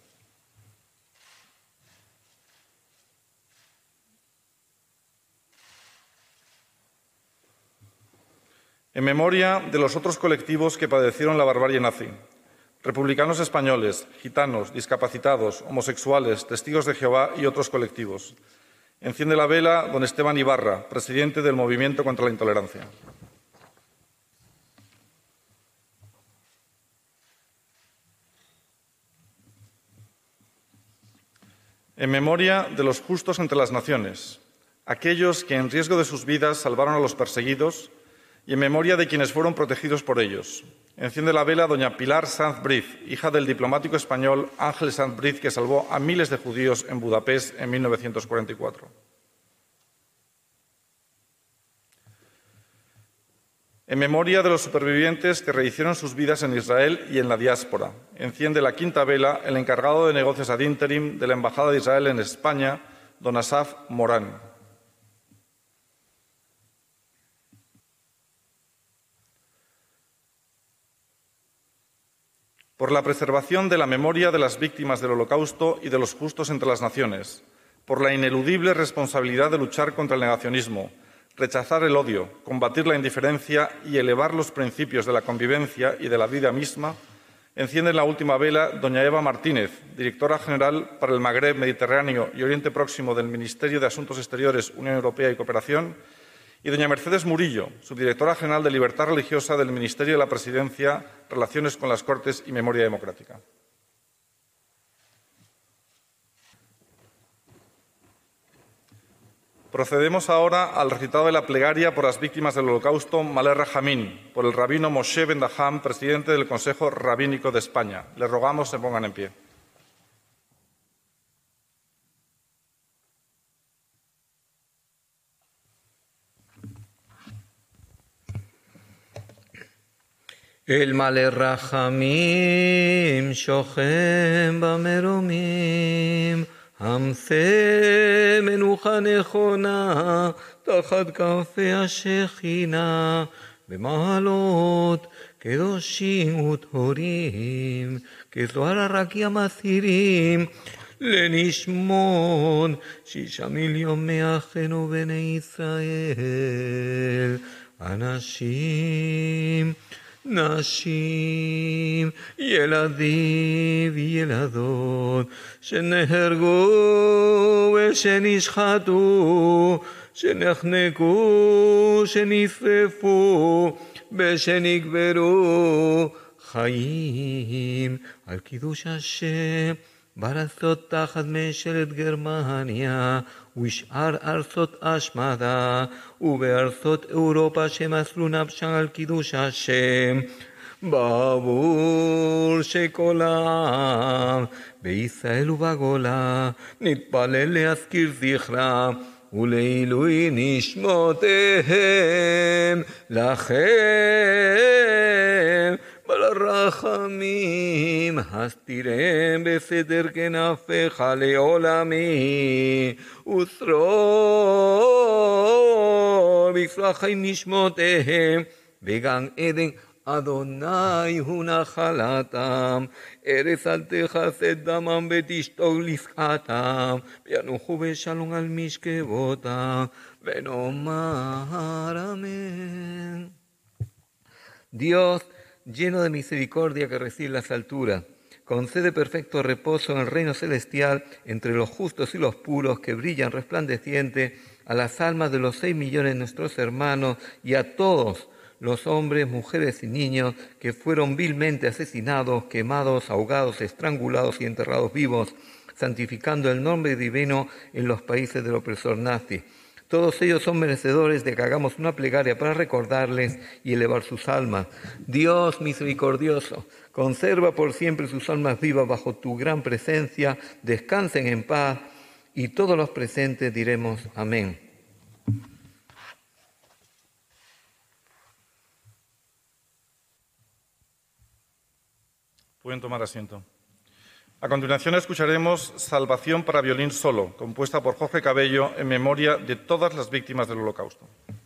En memoria de los otros colectivos que padecieron la barbarie nazi: republicanos españoles, gitanos, discapacitados, homosexuales, testigos de Jehová y otros colectivos. Enciende la vela don Esteban Ibarra, presidente del Movimiento contra la Intolerancia. En memoria de los justos entre las naciones, aquellos que en riesgo de sus vidas salvaron a los perseguidos, y en memoria de quienes fueron protegidos por ellos. Enciende la vela doña Pilar Sanz Briz, hija del diplomático español Ángel Sanz Briz, que salvó a miles de judíos en Budapest en 1944. En memoria de los supervivientes que rehicieron sus vidas en Israel y en la diáspora, enciende la quinta vela el encargado de negocios ad interim de la Embajada de Israel en España, don Asaf Morán. Por la preservación de la memoria de las víctimas del Holocausto y de los justos entre las naciones, por la ineludible responsabilidad de luchar contra el negacionismo, rechazar el odio, combatir la indiferencia y elevar los principios de la convivencia y de la vida misma, enciende la última vela doña Eva Martínez, directora general para el Magreb, Mediterráneo y Oriente Próximo del Ministerio de Asuntos Exteriores, Unión Europea y Cooperación, y doña Mercedes Murillo, subdirectora general de Libertad Religiosa del Ministerio de la Presidencia, Relaciones con las Cortes y Memoria Democrática. Procedemos ahora al recitado de la plegaria por las víctimas del Holocausto Malé Rajamín, por el rabino Moshe Ben Daham, presidente del Consejo Rabínico de España. Les rogamos se pongan en pie. El Malé Rajamim Shochem Bameromim Hamse Menucha Nechona Tachat Kafei HaShechina B'Mahalot Kedoshim U'Torim Kezohar HaRakia Masirim Lenishmon 6 מיליון מאחינו בני ישראל אנשים נשים, ילדים וילדות, שנהרגו ושנשחטו, שנחנקו, שנשרפו, ושנקברו חיים על קידוש השם, בארצות תחת ממשלת גרמניה ושאר ארצות השמדה ובארצות אירופה שמסרו נפשם על קידוש השם בעבור שכל העם בישראל ובגולה נתפלל להזכיר זכרם ולעילוי נשמותיהם לכם ברחמים הסתירם בסדר כנפיך לעולמי ושרור בצלח נשמותיהם בגן עדן אדוני הוא נחלתם ארץ אל תכסה דמם ותשתוק לשקעתם וינוחו בשלום על משכבותם ונאמר אמן. Dios, lleno de misericordia que reside en las alturas, concede perfecto reposo en el reino celestial entre los justos y los puros que brillan resplandecientes a las almas de los 6 millones de nuestros hermanos y a todos los hombres, mujeres y niños que fueron vilmente asesinados, quemados, ahogados, estrangulados y enterrados vivos, santificando el nombre divino en los países del opresor nazi. Todos ellos son merecedores de que hagamos una plegaria para recordarles y elevar sus almas. Dios misericordioso, conserva por siempre sus almas vivas bajo tu gran presencia, descansen en paz y todos los presentes diremos amén. Pueden tomar asiento. A continuación escucharemos Salvación para violín solo, compuesta por Jorge Cabello en memoria de todas las víctimas del Holocausto.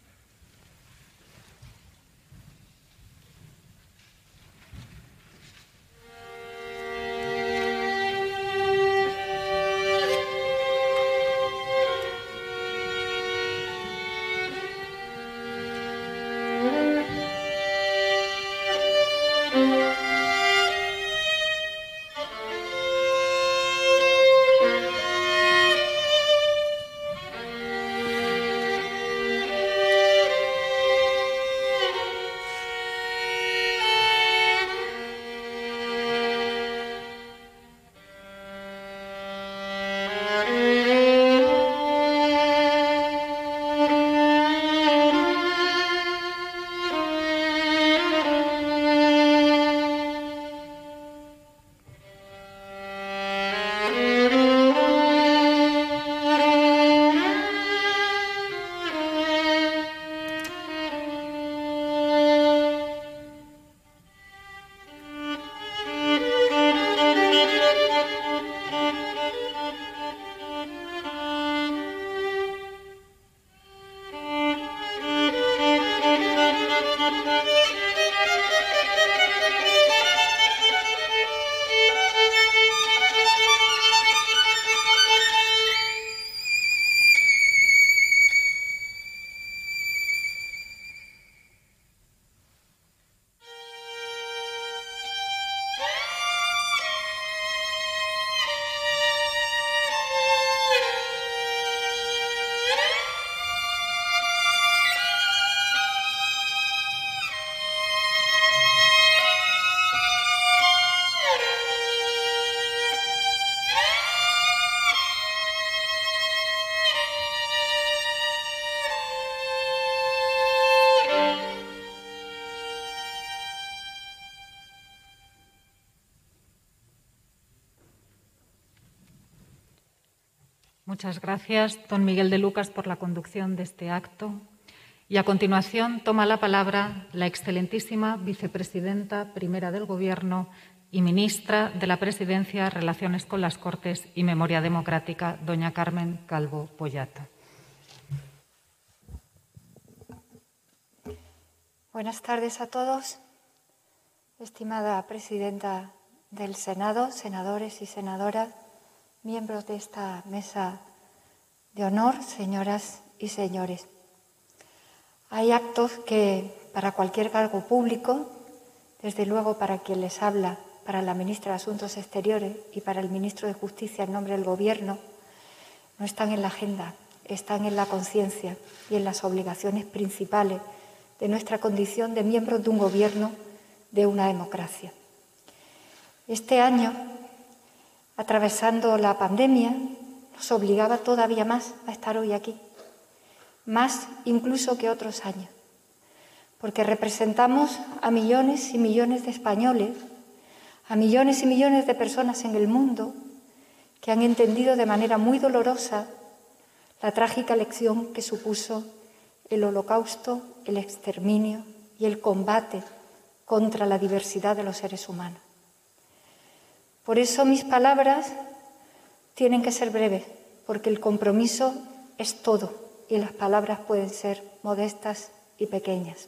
Muchas gracias, don Miguel de Lucas, por la conducción de este acto. Y a continuación toma la palabra la excelentísima vicepresidenta primera del Gobierno y ministra de la Presidencia, Relaciones con las Cortes y Memoria Democrática, doña Carmen Calvo Pollato. Buenas tardes a todos. Estimada presidenta del Senado, senadores y senadoras, miembros de esta mesa de honor, señoras y señores. Hay actos que para cualquier cargo público, desde luego para quien les habla, para la ministra de Asuntos Exteriores y para el ministro de Justicia en nombre del Gobierno, no están en la agenda, están en la conciencia y en las obligaciones principales de nuestra condición de miembros de un Gobierno de una democracia. Este año, atravesando la pandemia, nos obligaba todavía más a estar hoy aquí, más incluso que otros años, porque representamos a millones y millones de españoles, a millones y millones de personas en el mundo que han entendido de manera muy dolorosa la trágica lección que supuso el Holocausto, el exterminio y el combate contra la diversidad de los seres humanos. Por eso mis palabras tienen que ser breves, porque el compromiso es todo y las palabras pueden ser modestas y pequeñas.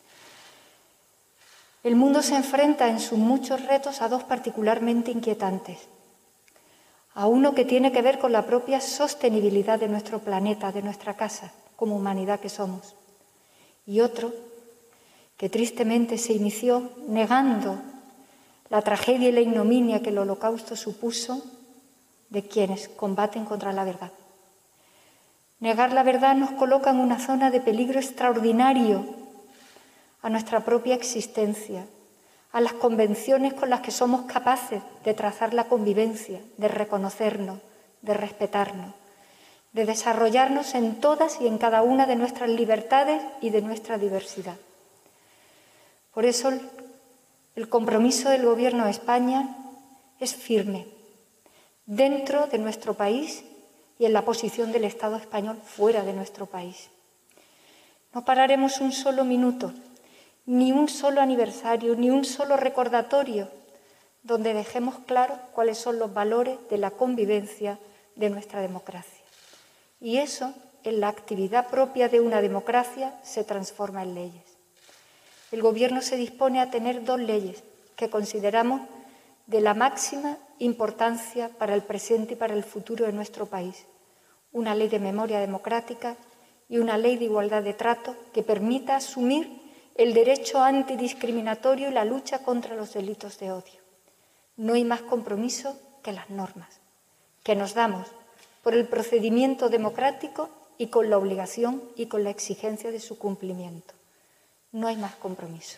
El mundo se enfrenta en sus muchos retos a dos particularmente inquietantes. A uno que tiene que ver con la propia sostenibilidad de nuestro planeta, de nuestra casa, como humanidad que somos. Y otro que tristemente se inició negando la tragedia y la ignominia que el Holocausto supuso de quienes combaten contra la verdad. Negar la verdad nos coloca en una zona de peligro extraordinario a nuestra propia existencia, a las convenciones con las que somos capaces de trazar la convivencia, de reconocernos, de respetarnos, de desarrollarnos en todas y en cada una de nuestras libertades y de nuestra diversidad. Por eso el compromiso del Gobierno de España es firme, dentro de nuestro país y en la posición del Estado español fuera de nuestro país. No pararemos un solo minuto, ni un solo aniversario, ni un solo recordatorio donde dejemos claro cuáles son los valores de la convivencia de nuestra democracia. Y eso, en la actividad propia de una democracia, se transforma en leyes. El Gobierno se dispone a tener 2 leyes que consideramos de la máxima importancia para el presente y para el futuro de nuestro país. Una ley de memoria democrática y una ley de igualdad de trato que permita asumir el derecho antidiscriminatorio y la lucha contra los delitos de odio. No hay más compromiso que las normas que nos damos por el procedimiento democrático y con la obligación y con la exigencia de su cumplimiento. No hay más compromiso.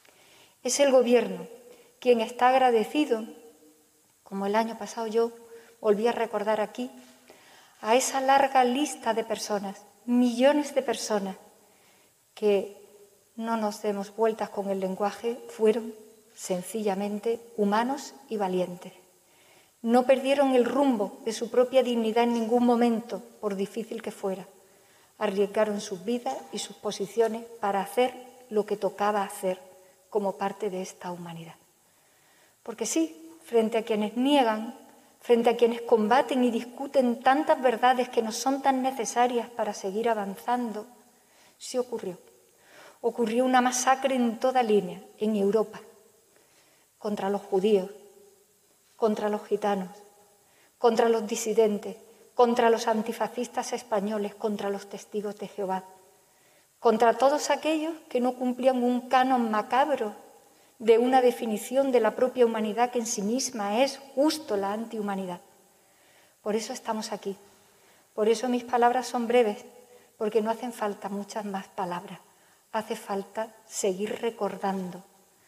Es el Gobierno quien está agradecido, como el año pasado yo volví a recordar aquí, a esa larga lista de personas, millones de personas, que no nos demos vueltas con el lenguaje, fueron sencillamente humanos y valientes. No perdieron el rumbo de su propia dignidad en ningún momento, por difícil que fuera. Arriesgaron sus vidas y sus posiciones para hacer lo que tocaba hacer como parte de esta humanidad. Porque sí, frente a quienes niegan, frente a quienes combaten y discuten tantas verdades que nos son tan necesarias para seguir avanzando, sí ocurrió. Ocurrió una masacre en toda línea, en Europa, contra los judíos, contra los gitanos, contra los disidentes, contra los antifascistas españoles, contra los testigos de Jehová, contra todos aquellos que no cumplían un canon macabro de una definición de la propia humanidad que en sí misma es justo la antihumanidad. Por eso estamos aquí. Por eso mis palabras son breves, porque no hacen falta muchas más palabras. Hace falta seguir recordando,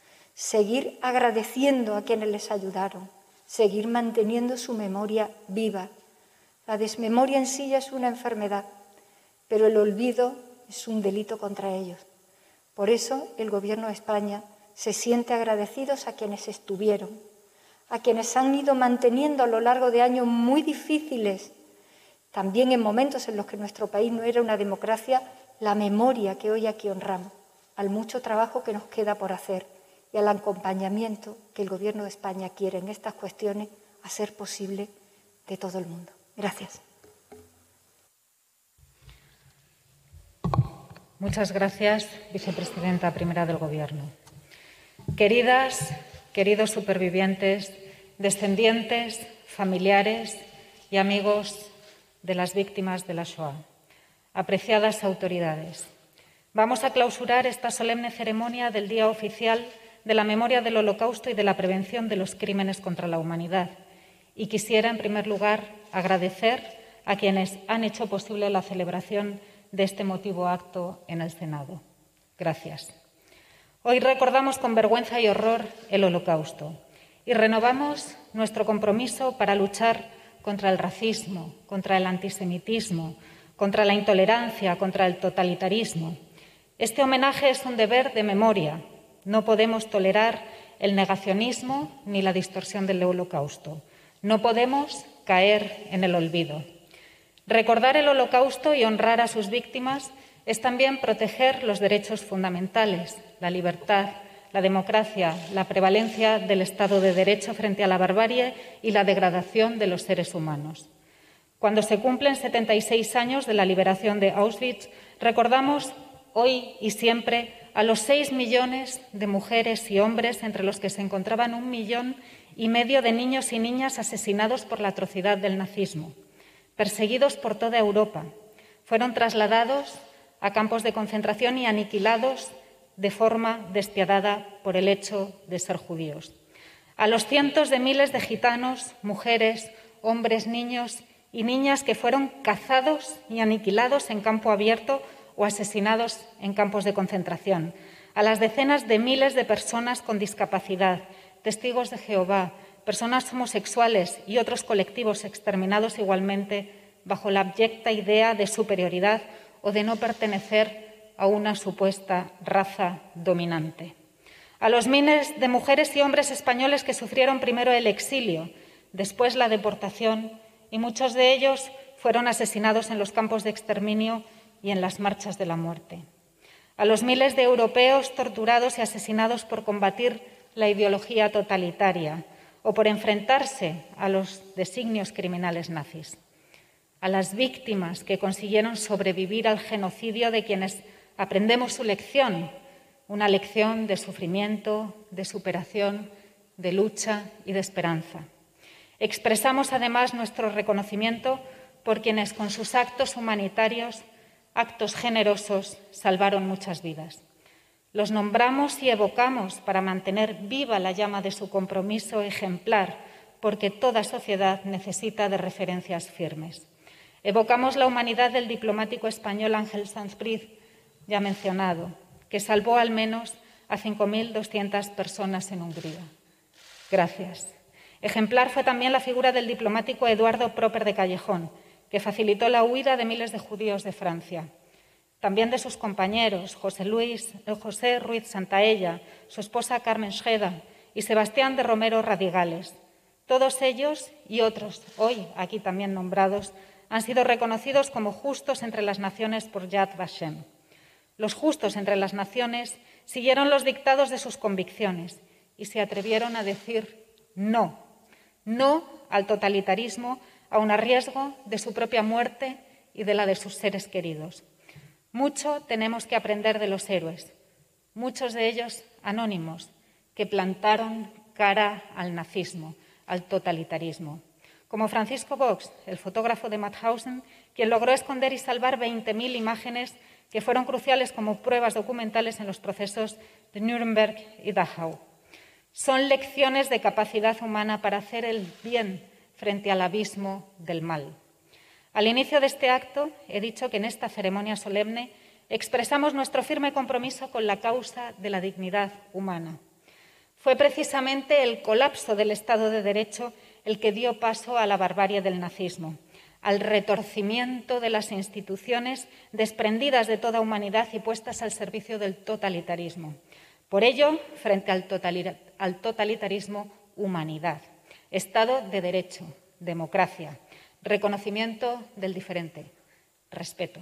seguir agradeciendo a quienes les ayudaron, seguir manteniendo su memoria viva. La desmemoria en sí ya es una enfermedad, pero el olvido es un delito contra ellos. Por eso el Gobierno de España se siente agradecidos a quienes estuvieron, a quienes han ido manteniendo a lo largo de años muy difíciles, también en momentos en los que nuestro país no era una democracia, la memoria que hoy aquí honramos, al mucho trabajo que nos queda por hacer y al acompañamiento que el Gobierno de España quiere en estas cuestiones hacer posible de todo el mundo. Gracias. Muchas gracias, Vicepresidenta Primera del Gobierno. Queridas, queridos supervivientes, descendientes, familiares y amigos de las víctimas de la Shoah, apreciadas autoridades, vamos a clausurar esta solemne ceremonia del Día Oficial de la Memoria del Holocausto y de la Prevención de los Crímenes contra la Humanidad. Y quisiera, en primer lugar, agradecer a quienes han hecho posible la celebración de este emotivo acto en el Senado. Gracias. Hoy recordamos con vergüenza y horror el Holocausto y renovamos nuestro compromiso para luchar contra el racismo, contra el antisemitismo, contra la intolerancia, contra el totalitarismo. Este homenaje es un deber de memoria. No podemos tolerar el negacionismo ni la distorsión del Holocausto. No podemos caer en el olvido. Recordar el Holocausto y honrar a sus víctimas es también proteger los derechos fundamentales, la libertad, la democracia, la prevalencia del Estado de Derecho frente a la barbarie y la degradación de los seres humanos. Cuando se cumplen 76 años de la liberación de Auschwitz, recordamos hoy y siempre a los 6 millones de mujeres y hombres, entre los que se encontraban 1,5 millones de niños y niñas asesinados por la atrocidad del nazismo, perseguidos por toda Europa. Fueron trasladados a campos de concentración y aniquilados de forma despiadada por el hecho de ser judíos. A los cientos de miles de gitanos, mujeres, hombres, niños y niñas que fueron cazados y aniquilados en campo abierto o asesinados en campos de concentración. A las decenas de miles de personas con discapacidad, testigos de Jehová, personas homosexuales y otros colectivos exterminados igualmente bajo la abyecta idea de superioridad o de no pertenecer a una supuesta raza dominante. A los miles de mujeres y hombres españoles que sufrieron primero el exilio, después la deportación, y muchos de ellos fueron asesinados en los campos de exterminio y en las marchas de la muerte. A los miles de europeos torturados y asesinados por combatir la ideología totalitaria o por enfrentarse a los designios criminales nazis. A las víctimas que consiguieron sobrevivir al genocidio, de quienes aprendemos su lección, una lección de sufrimiento, de superación, de lucha y de esperanza. Expresamos además nuestro reconocimiento por quienes con sus actos humanitarios, actos generosos, salvaron muchas vidas. Los nombramos y evocamos para mantener viva la llama de su compromiso ejemplar, porque toda sociedad necesita de referencias firmes. Evocamos la humanidad del diplomático español Ángel Sanz-Briz, ya mencionado, que salvó al menos a 5.200 personas en Hungría. Gracias. Ejemplar fue también la figura del diplomático Eduardo Proper de Callejón, que facilitó la huida de miles de judíos de Francia. También de sus compañeros, José Ruiz Santaella, su esposa Carmen Scheda y Sebastián de Romero Radigales. Todos ellos y otros, hoy aquí también nombrados, han sido reconocidos como justos entre las naciones por Yad Vashem. Los justos entre las naciones siguieron los dictados de sus convicciones y se atrevieron a decir no, no al totalitarismo, aun a riesgo de su propia muerte y de la de sus seres queridos. Mucho tenemos que aprender de los héroes, muchos de ellos anónimos, que plantaron cara al nazismo, al totalitarismo. Como Francisco Vox, el fotógrafo de Mauthausen, quien logró esconder y salvar 20.000 imágenes que fueron cruciales como pruebas documentales en los procesos de Nuremberg y Dachau. Son lecciones de capacidad humana para hacer el bien frente al abismo del mal. Al inicio de este acto he dicho que en esta ceremonia solemne expresamos nuestro firme compromiso con la causa de la dignidad humana. Fue precisamente el colapso del Estado de Derecho el que dio paso a la barbarie del nazismo, al retorcimiento de las instituciones desprendidas de toda humanidad y puestas al servicio del totalitarismo. Por ello, frente al totalitarismo, humanidad, Estado de Derecho, democracia, reconocimiento del diferente, respeto.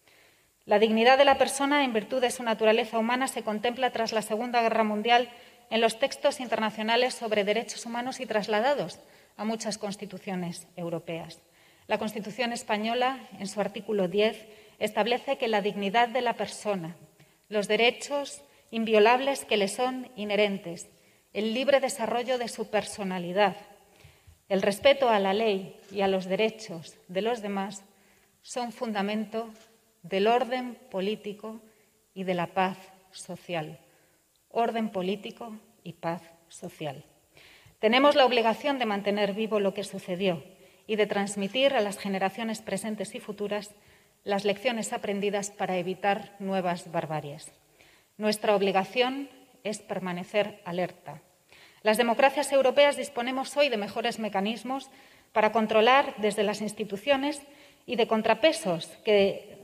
La dignidad de la persona, en virtud de su naturaleza humana, se contempla tras la Segunda Guerra Mundial en los textos internacionales sobre derechos humanos y trasladados a muchas constituciones europeas. La Constitución española, en su artículo 10, establece que la dignidad de la persona, los derechos inviolables que le son inherentes, el libre desarrollo de su personalidad, el respeto a la ley y a los derechos de los demás son fundamento del orden político y de la paz social. Orden político y paz social. Tenemos la obligación de mantener vivo lo que sucedió y de transmitir a las generaciones presentes y futuras las lecciones aprendidas para evitar nuevas barbaries. Nuestra obligación es permanecer alerta. Las democracias europeas disponemos hoy de mejores mecanismos para controlar desde las instituciones y de contrapesos de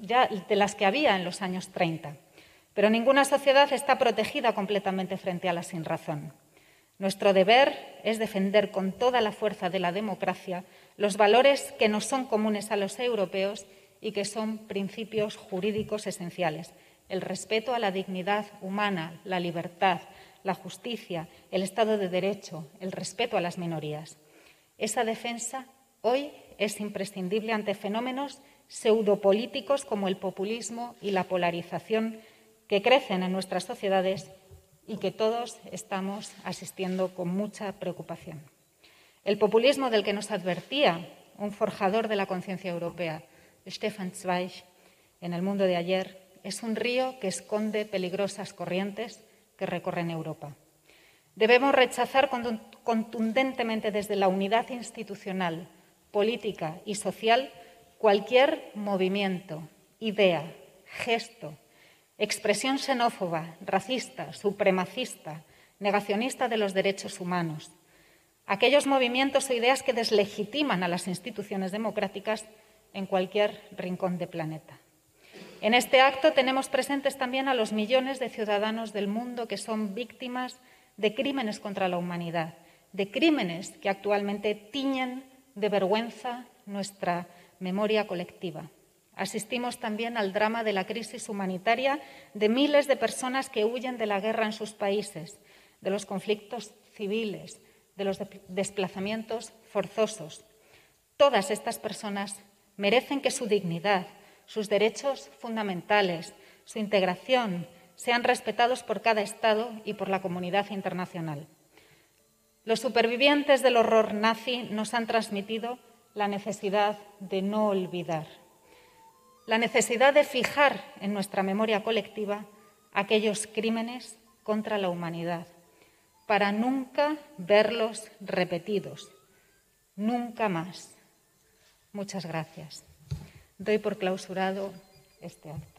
las que había en los años 30. Pero ninguna sociedad está protegida completamente frente a la sinrazón. Nuestro deber es defender con toda la fuerza de la democracia los valores que nos son comunes a los europeos y que son principios jurídicos esenciales: el respeto a la dignidad humana, la libertad, la justicia, el Estado de Derecho, el respeto a las minorías. Esa defensa hoy es imprescindible ante fenómenos pseudopolíticos como el populismo y la polarización que crecen en nuestras sociedades y que todos estamos asistiendo con mucha preocupación. El populismo del que nos advertía un forjador de la conciencia europea, Stefan Zweig, en El mundo de ayer, es un río que esconde peligrosas corrientes que recorren Europa. Debemos rechazar contundentemente desde la unidad institucional, política y social cualquier movimiento, idea, gesto, expresión xenófoba, racista, supremacista, negacionista de los derechos humanos. Aquellos movimientos o ideas que deslegitiman a las instituciones democráticas en cualquier rincón del planeta. En este acto tenemos presentes también a los millones de ciudadanos del mundo que son víctimas de crímenes contra la humanidad, de crímenes que actualmente tiñen de vergüenza nuestra memoria colectiva. Asistimos también al drama de la crisis humanitaria de miles de personas que huyen de la guerra en sus países, de los conflictos civiles, de los desplazamientos forzosos. Todas estas personas merecen que su dignidad, sus derechos fundamentales, su integración sean respetados por cada Estado y por la comunidad internacional. Los supervivientes del horror nazi nos han transmitido la necesidad de no olvidar, la necesidad de fijar en nuestra memoria colectiva aquellos crímenes contra la humanidad, para nunca verlos repetidos, nunca más. Muchas gracias. Doy por clausurado este acto.